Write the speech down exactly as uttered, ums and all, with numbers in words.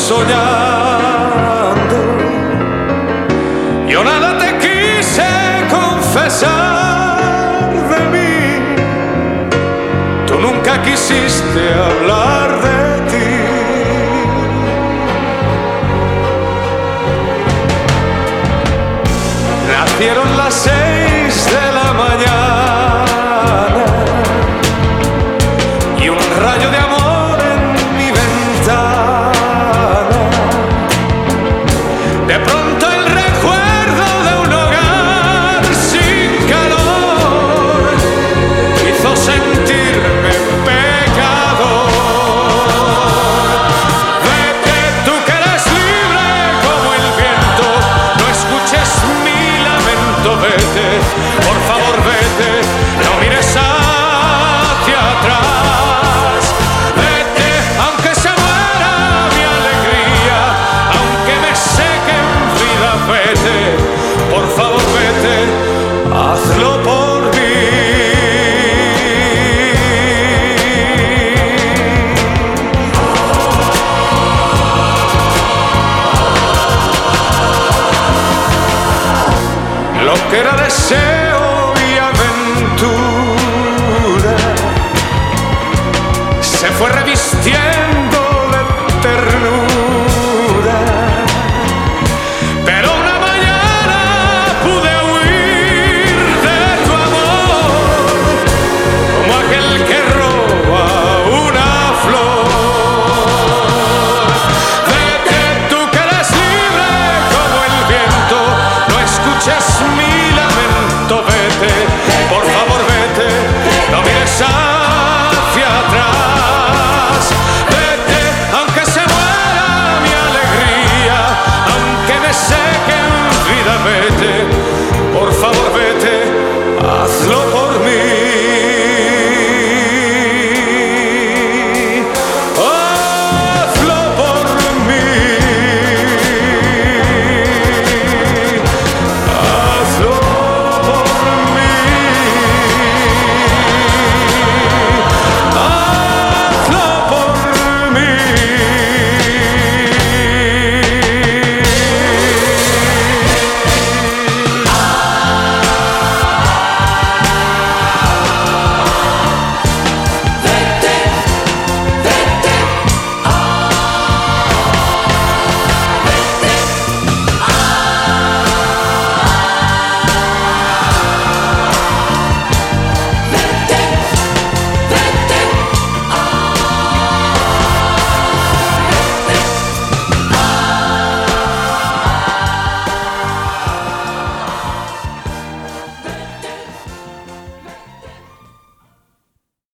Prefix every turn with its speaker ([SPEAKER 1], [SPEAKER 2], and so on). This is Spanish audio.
[SPEAKER 1] soñando. Yo nada te quise confesar de mí, tú nunca quisiste hablar de ti. Nacieron las seis de la mañana y un rayo de amor en mi ventana. De pronto el recuerdo de un hogar sin calor hizo sentirme pecador. Vete, tú que eres libre como el viento, no escuches mi lamento. Vete, por favor vete, no mires hacia atrás. Vete, aunque se muera mi alegría, aunque me seque en vida. Vete, por favor vete, hazlo por mí. Lo que era de ser